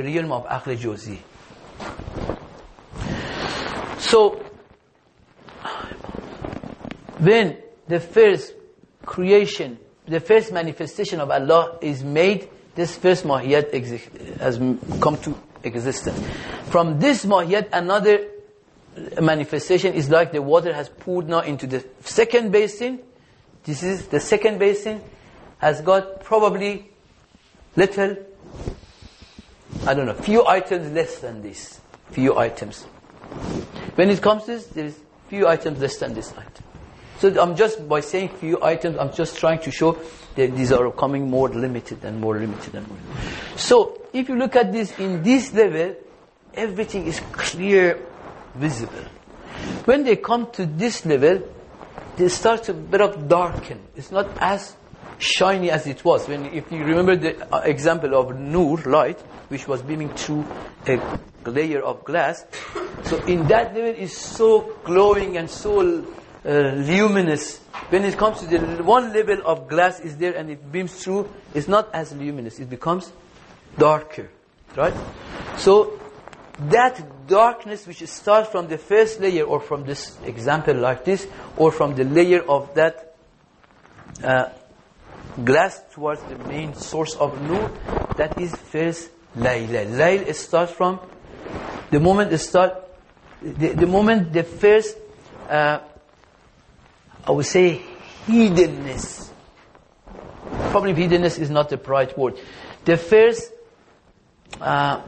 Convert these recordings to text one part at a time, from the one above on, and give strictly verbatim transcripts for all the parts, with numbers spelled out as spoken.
the realm of aql juzi. So, when the first creation, the first manifestation of Allah is made, this first mahiyat exist, has come to existence. From this mahiyat, another manifestation is like the water has poured now into the second basin. This is the second basin, has got probably little, I don't know, few items less than this. Few items. When it comes to this, there is few items less than this item. So I'm just, by saying few items, I'm just trying to show that these are becoming more limited and more limited and more limited. So if you look at this in this level, everything is clear, visible. When they come to this level, they start to bit of darken. It's not as shiny as it was. When, if you remember the uh, example of nur, light, which was beaming through a layer of glass. So in that level is so glowing and so uh, luminous. When it comes to the one level of glass is there and it beams through, it's not as luminous. It becomes darker, right? So that darkness which starts from the first layer, or from this example like this, or from the layer of that uh, glass towards the main source of nur, that is first layl. Layl starts from the moment it start, the, the moment the first, uh, I would say, hiddenness. Probably hiddenness is not the right word. The first, uh,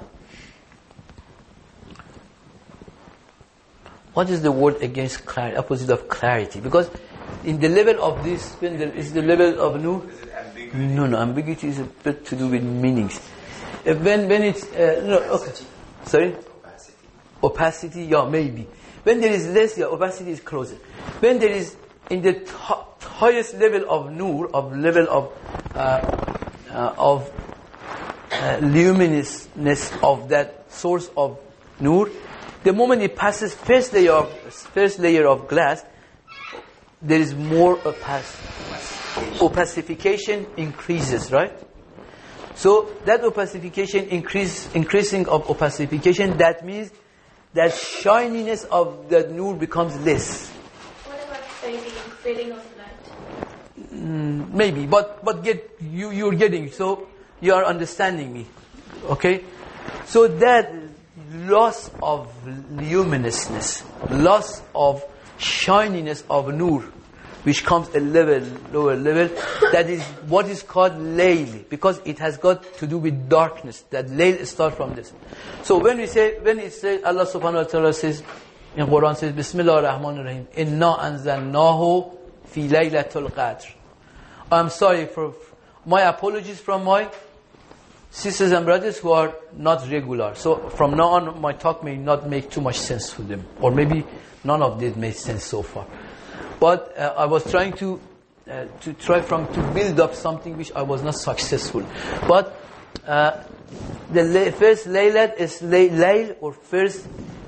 what is the word against clarity, opposite of clarity? Because in the level of this, when there is the level of nur, is it ambiguity? no, no, ambiguity is a bit to do with meanings. Uh, when when it's uh, no, okay, sorry, Opacity. opacity, yeah, maybe. When there is less, yeah, opacity is closer. When there is in the t- highest level of nur, of level of uh, uh, of uh, luminousness of that source of nur, the moment it passes first layer of first layer of glass, there is more opac- opacification increases, right? So that opacification increase, increasing of opacification, that means that shininess of the nur becomes less. What about fading, fading of light? Mm, maybe, but but get you you're getting, so you are understanding me, okay? So that loss of luminousness, loss of shininess of nur, which comes a level, lower level, that is what is called layl, because it has got to do with darkness. That layl starts from this. So when we say, when it says, Allah subhanahu wa ta'ala says, in Quran says, Bismillah ar-Rahman ar-Rahim, Inna anzalnahu fi laylatul qadr. I'm sorry for, my apologies from my sisters and brothers who are not regular. So from now on, my talk may not make too much sense for them. Or maybe none of this made sense so far. But uh, I was trying to uh, to try from to build up something which I was not successful. But uh, the la- first laylat is lay- layl, or first.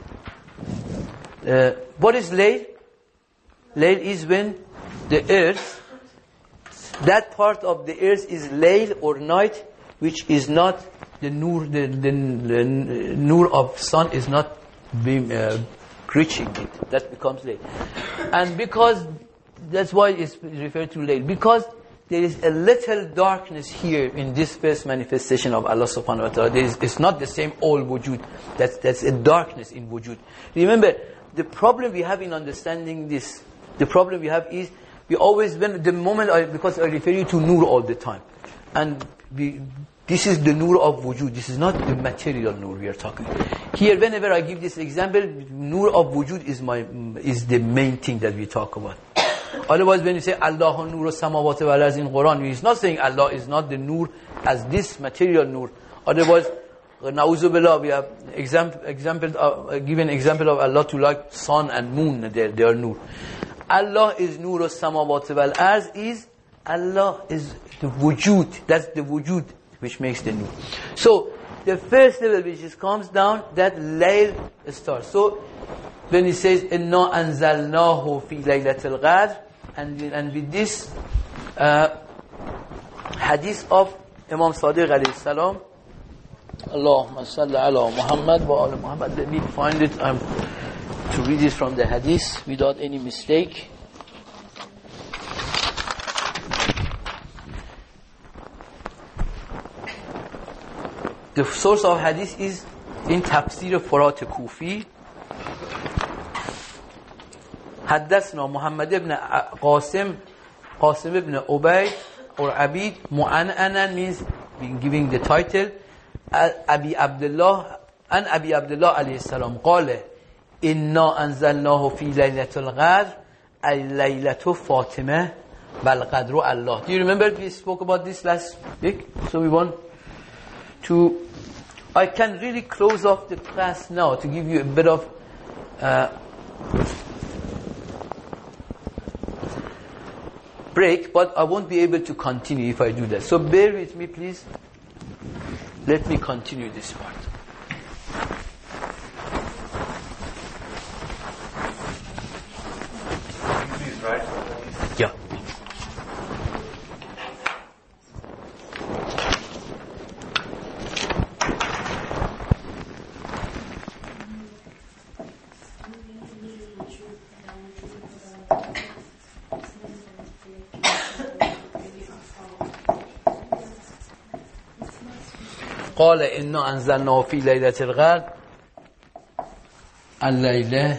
Uh, what is layl? Layl is when the earth, that part of the earth is layl or night, which is not the nur, the, the, the nur of sun is not being uh, reaching it. That becomes layl. And because, that's why it's referred to layl. Because there is a little darkness here in this first manifestation of Allah subhanahu wa ta'ala. There is, it's not the same all wujud. That's, that's a darkness in wujud. Remember, the problem we have in understanding this, the problem we have is, we always, when the moment I, because I refer you to nur all the time. And we, this is the nur of wujud. This is not the material nur we are talking. Here, whenever I give this example, nur of wujud is my is the main thing that we talk about. Otherwise, when you say Allah nur samawati wal ardi in Quran, it's not saying Allah is not the nur as this material nur. Otherwise, na'uzu billah, we have example example uh, given example of Allah to like sun and moon. They they are nur. Allah is nur samawati wal ardi, is Allah is the wujud. That's the wujud which makes the nur. So the first level which is comes down, that layl starts. So when he says inna anzalnahu fi laylatil qadr, and and with this uh, hadith of Imam Sadiq alayhi salam, Allahumma salli ala Muhammad wa ala Muhammad. Let me find it. I'm to read it from the hadith without any mistake. The source of hadith is in Tafsir Furat Kufi. حدثنا محمد بن قاسم قاسم ibn Ubayd or Abid. Mu'an'anan means being giving the title. Abi Abdullah and Abi Abdullah alayhi salam قال إنا أنزلناه في ليلة القدر الليلة فاطمة والقدر الله. Do you remember we spoke about this last week? So we want to, I can really close off the class now to give you a bit of uh, break, but I won't be able to continue if I do that. So bear with me, please. Let me continue this part. Please write. Yeah. قال إنا أنزلناه في ليلة القدر الليلة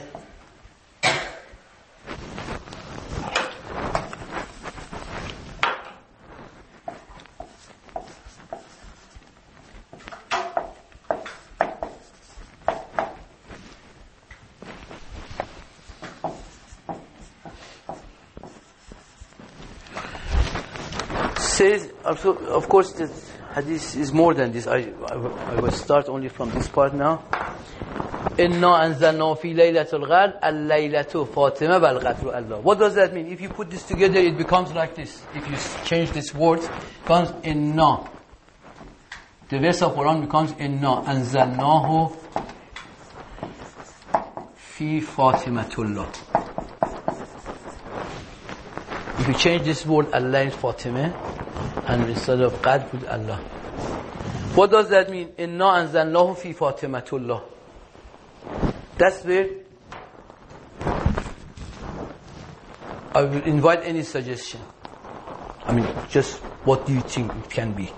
says also, of course, the hadith is more than this. I, I, I will start only from this part now. إِنَّا أَنزَلْنَا فِي لَيْلَةِ الْغَدْرِ اللَّيْلَةُ فَاطِمَةُ وَالْقَدْرُ اللَّهُ. What does that mean? If you put this together, it becomes like this. If you change this word, it becomes إِنَّا. The verse of Quran becomes إِنَّا أَنزَلْنَاهُ فِي فَاطِمَةُ اللَّهُ. If you change this word Allah in Fatima, and instead of Qad put Allah. What does that mean? إِنَّا أَنزَلْنَاهُ فِي فَاطِمَةُ اللَّهُ. That's where I will invite any suggestion. I mean, just what do you think it can be?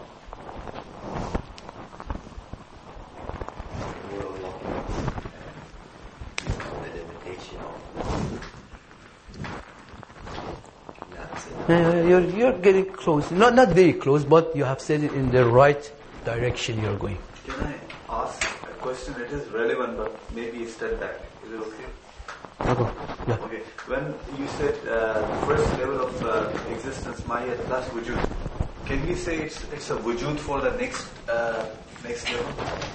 Uh, you're, you're getting close. Not, not very close, but you have said it in the right direction you're going. Can I ask a question? It is relevant, but maybe step back. Is it okay? Okay. Yeah. Okay. When you said uh, the first level of uh, existence, Maya plus wujud, can we say it's it's a wujud for the next uh, next level?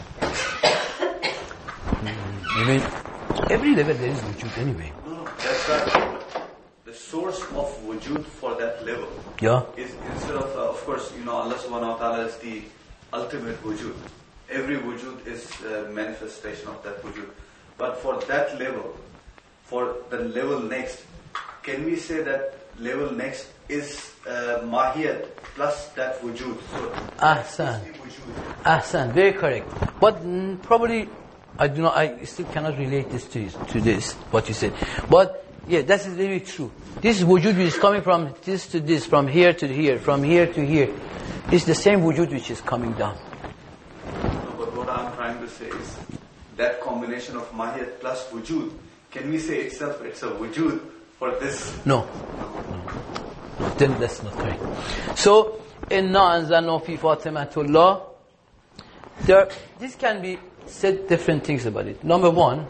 Mm, you mean every level there is wujud anyway? No, no. That's right. The source of wujud for that level Yeah. is instead of uh, of course you know Allah subhanahu wa ta'ala is the ultimate wujud. Every wujud is a manifestation of that wujud. But for that level, for the level next, can we say that level next is uh, mahiyat plus that wujud? So Ahsan. Ahsan. Very correct. But mm, probably I do not. I still cannot relate this to to this what you said. But yeah, that is very true. This wujud which is coming from this to this, from here to here, from here to here, is the same wujud which is coming down. No, but what I'm trying to say is that combination of mahiyat plus wujud, can we say itself it's a wujud for this? No. No. No, then that's not correct. So, إِنَّا أَنزَلْنَا فِي فَاطِمَةُ اللَّهِ. There, this can be said different things about it. Number one,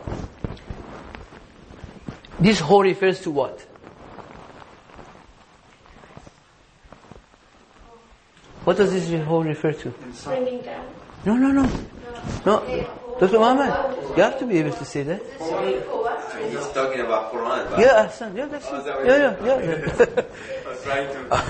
this whole refers to what? What does this whole refer to? Bringing down. No, no, no. No. Doctor Muhammad, you have to be able to say that. He's talking about Quran. But Yeah, Ahsan. Yeah, that's Oh, is it. that what Yeah, you- yeah, yeah. I was trying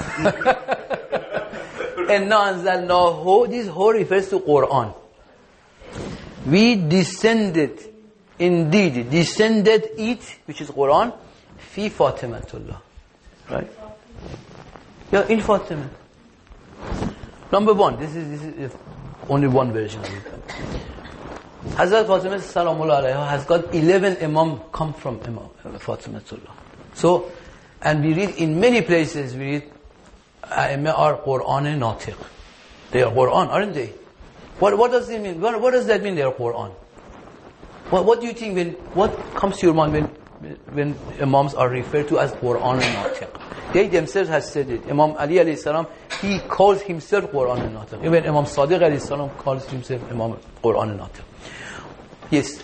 to. إِنَّا أَنزَلْنَاهُ. This whole refers to Quran. We descended, indeed, descended it, which is Quran, fi Fatimatullah. Right? Yeah, in Fatima. Number one, this is, this is only one version of it. Hazrat Fatima Salamullah Alaiha has got eleven Imam come from Imam Fatimatullah. So, and we read in many places, we read, A'imma are Qur'an Natiq. They are Qur'an, aren't they? What, what does it mean? What, what does that mean, they are Qur'an? What, what do you think, when, what comes to your mind when, when Imams are referred to as Qur'an Natiq? They themselves have said it. Imam Ali alayhi salam, he calls himself Qur'an Natiq. Even Imam Sadiq alayhi salam calls himself Imam Qur'an Natiq. Yes.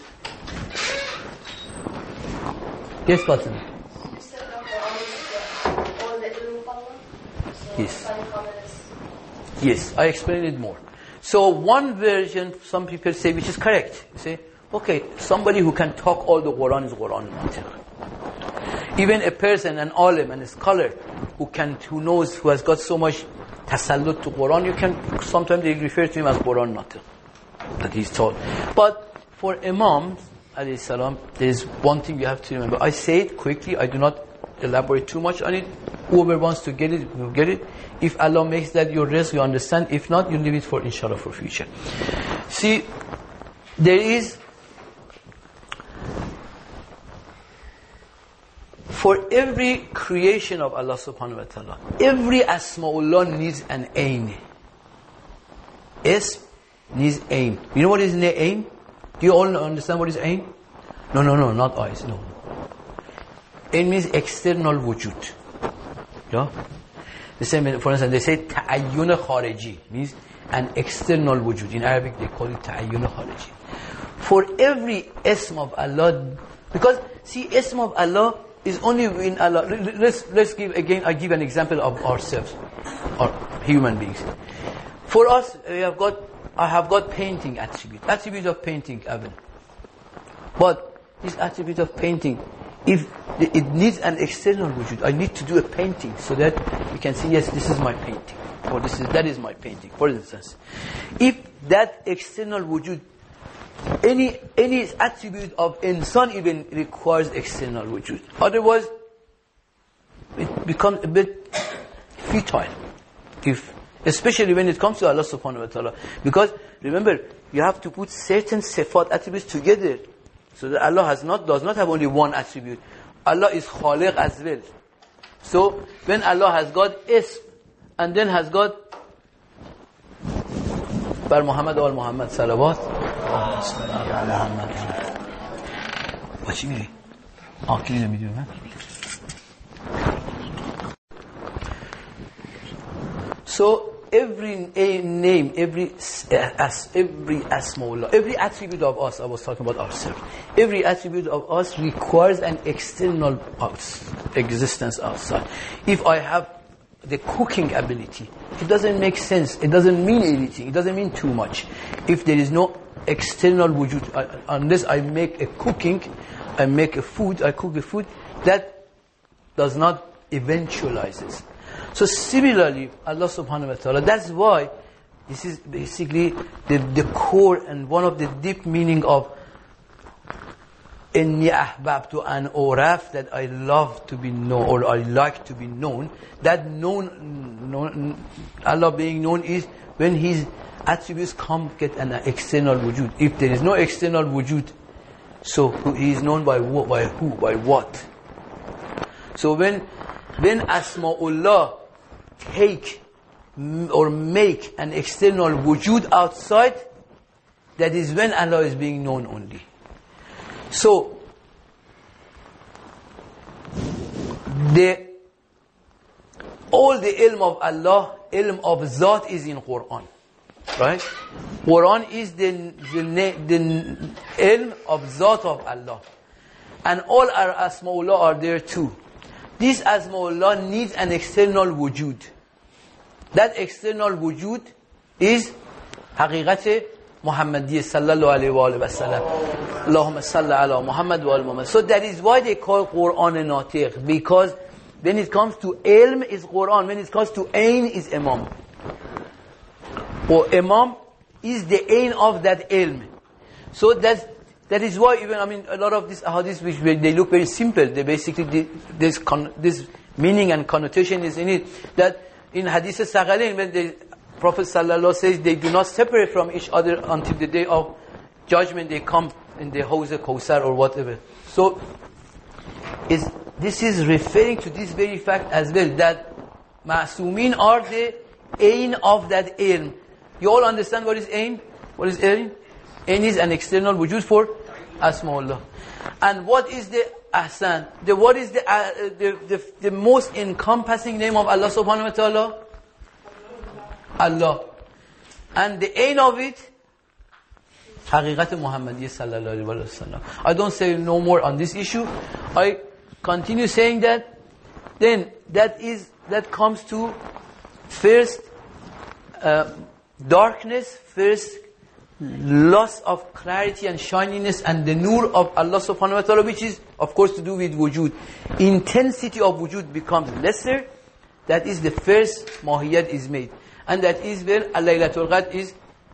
Yes, Fatima. You said that Quran is all the ilm of Allah. So Yes. five colors. Yes, I explain it more. So one version, some people say, which is correct. You say, okay, somebody who can talk all the Quran is Quran Natiq. Even a person, an alim, and a scholar who can, who knows, who has got so much tasallut to Quran, you can sometimes they refer to him as Quran Natiq, that he's taught. But for Imams, alayhi salam, there is one thing you have to remember. I say it quickly, I do not elaborate too much on it. Whoever wants to get it, will get it. If Allah makes that your risk, you understand. If not, you leave it for inshallah for future. See, there is, for every creation of Allah subhanahu wa ta'ala, every Asma'ullah needs an aim. Ism needs aim. You know what is aim? Do you all understand what is aim? No, no, no, not eyes, no. Aim means external wujud. Yeah? The same, for instance, they say ta'ayyun khariji, means an external wujud. In Arabic, they call it ta'ayyun khariji. For every ism of Allah, because, see, ism of Allah is only in Allah. Let's, let's give, again, I give an example of ourselves, or human beings. For us, we have got, I have got painting attribute, attribute of painting, Evan. But this attribute of painting, if it needs an external wujud, I need to do a painting so that you can see, yes, this is my painting, or this is that is my painting. For instance, if that external wujud, any any attribute of insan even requires external wujud, otherwise it becomes a bit futile. If especially when it comes to Allah subhanahu wa ta'ala, because remember, you have to put certain sifat attributes together. So that Allah has not, does not have only one attribute. Allah is Khaliq as well. So when Allah has got ism and then has got Bar Muhammad wal Muhammad salawat. What you mean? Ah, clean let me do that. So every name, every as every asmaullah, every attribute of us, I was talking about ourselves, every attribute of us requires an external existence outside. If I have the cooking ability, it doesn't make sense, it doesn't mean anything, it doesn't mean too much. If there is no external wujud, unless I make a cooking, I make a food, I cook a food, that does not eventualizes. So similarly, Allah subhanahu wa ta'ala, that's why this is basically the, the core and one of the deep meaning of إِنِّي أَحْبَبْتُ أَنْ أُعْرَفْ, that I love to be known, or I like to be known. That known, known Allah being known is when His attributes come get an external wujud. If there is no external wujud, so He is known by, by who, by what? So when when Asma'ullah take or make an external wujud outside, that is when Allah is being known only. So the all the ilm of Allah, ilm of Zat is in Quran, right? Quran is the the, the ilm of Zat of Allah, and all our Asma'ullah are there too. This Asma'ullah needs an external wujud. That external wujud is Haqiqat Muhammadiyya sallallahu alayhi wa sallam. Allahumma salli ala Muhammad wa al-Muhammad. So that is why they call Quran a Natiq. Because when it comes to ilm is Quran. When it comes to ain is Imam. Or Imam is the ain of that ilm. So that's That is why even, I mean, a lot of these ahadith, which they look very simple, they basically, they, this con, this meaning and connotation is in it, that in hadith al-Saghalain, when they, Prophet sallallahu says they do not separate from each other until the day of judgment. They come in the Hawz Kawthar or whatever. So is this is referring to this very fact as well, that Ma'sumin are the ain of that ilm. You all understand what is ain? What is ain? Ain is an external wujud for Asma'ullah. And what is the ahsan? The what is the, uh, the, the the most encompassing name of Allah subhanahu wa ta'ala? Allah. And the ain of it, Haqiqat Muhammadiyya sallallahu alayhi wa sallam. I don't say no more on this issue. I continue saying that. Then that is that comes to first uh, darkness, first loss of clarity and shininess and the nur of Allah subhanahu wa ta'ala, which is of course to do with wujud. Intensity of wujud becomes lesser. That is the first mahiyat is made. And that is where Laylatul Qadr is,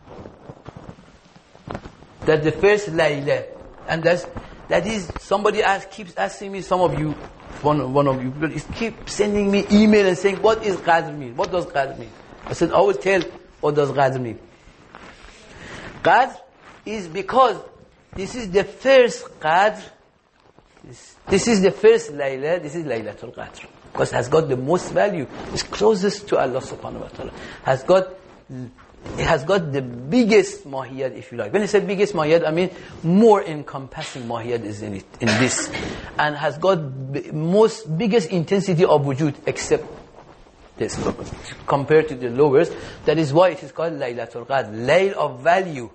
that the first Layla. And that's, that is, somebody ask, keeps asking me, some of you, one, one of you, keep sending me email and saying, what is Qadr mean? What does Qadr mean? I said, I will tell what does Qadr mean. Qadr is because this is the first Qadr, this, this is the first Layla, this is Laylatul Qadr. Because it has got the most value. It's closest to Allah subhanahu wa ta'ala. Has got, it has got the biggest mahiyat, if you like. When I say biggest mahiyat, I mean more encompassing mahiyat is in it, in this. And has got b- most, biggest intensity of wujud, except this, compared to the lowest. That is why it is called Laylatul Qadr. Layl of value.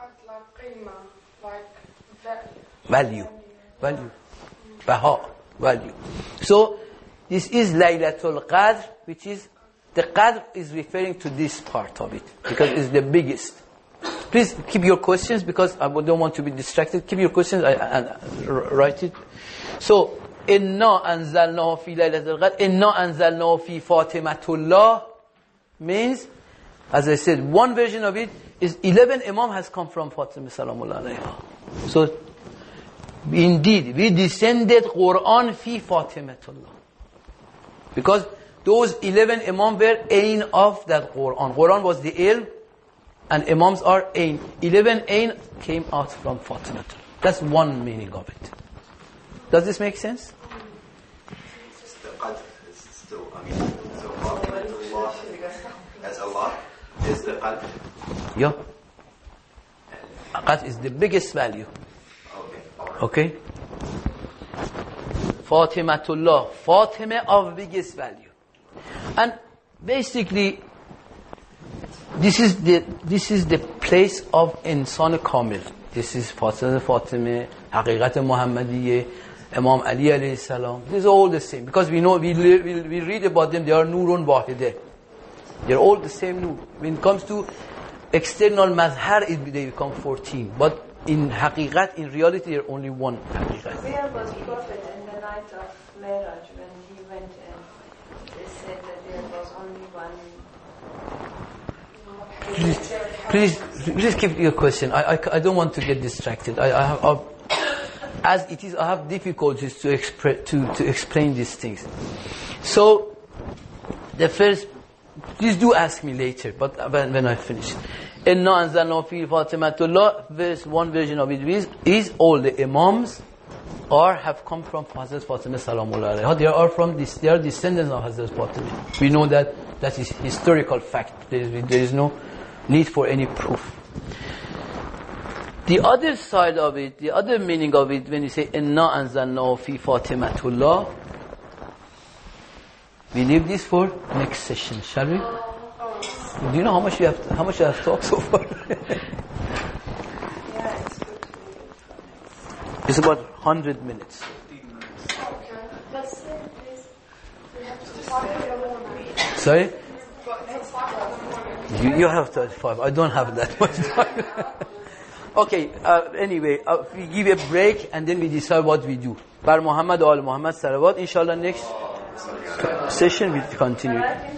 Value. Value. Baha. Value. So, this is Laylatul Qadr, which is, the Qadr is referring to this part of it, because it's the biggest. Please keep your questions, because I don't want to be distracted. Keep your questions and write it. So, Inna anzalnahu fi Laylatul Qadr, Inna anzalnahu fi Fatimatullah, means, as I said, one version of it is eleven Imam has come from Fatima Salamullah alayha. So, indeed, we descended Quran fi Fatimatullah. Because those eleven Imam were ain of that Quran. Quran was the ilm, and Imams are ain. eleven ain came out from Fatima. That's one meaning of it. Does this make sense? The Qadr is still, I mean, so Allah, as Allah is the Qadr. Yeah. Qadr is the biggest value. Okay. Okay? Fatimatullah, Fatima of biggest value. And basically, this is the this is the place of Insan Kamil. This is Fatima, Fatima, Haqiqat Muhammadiyya, Imam Ali alayhi salam. This is all the same. Because we know, we, we, we read about them, they are Nurun Wahideh. They are all the same Nur. When it comes to external mazhar, it, they become fourteen. But in Haqiqat, in reality, they are only one Haqiqat. Where was Prophet in the night of Miraj when he went and they said that there was only one? Please, please, please keep your question. I, I, I don't want to get distracted. I, I have, I, as it is, I have difficulties to, expre- to, to explain these things. So, the first, please do ask me later, but when, when I finish. Inna anzalnahu fi Fatimatullah, verse one version of it is, is all the Imams or have come from Hazrat Fatima Salamullah alayha. They are from this, they are descendants of Hazrat Fatima. We know that that is historical fact. There is, there is no need for any proof. The other side of it, the other meaning of it, when you say Inna anzalnahu fi Fatimatullah, we leave this for next session, shall we? Do you know how much you have? How much I have talked so far? It's about one hundred minutes. But still, please, we have to talk in the morning. Sorry? But it's five in the morning. You, you have thirty-five. I don't have that much time. Okay. Uh, anyway, uh, we give a break and then we decide what we do. Bar Muhammad, Al Muhammad, Salawat. Inshallah, next session we continue.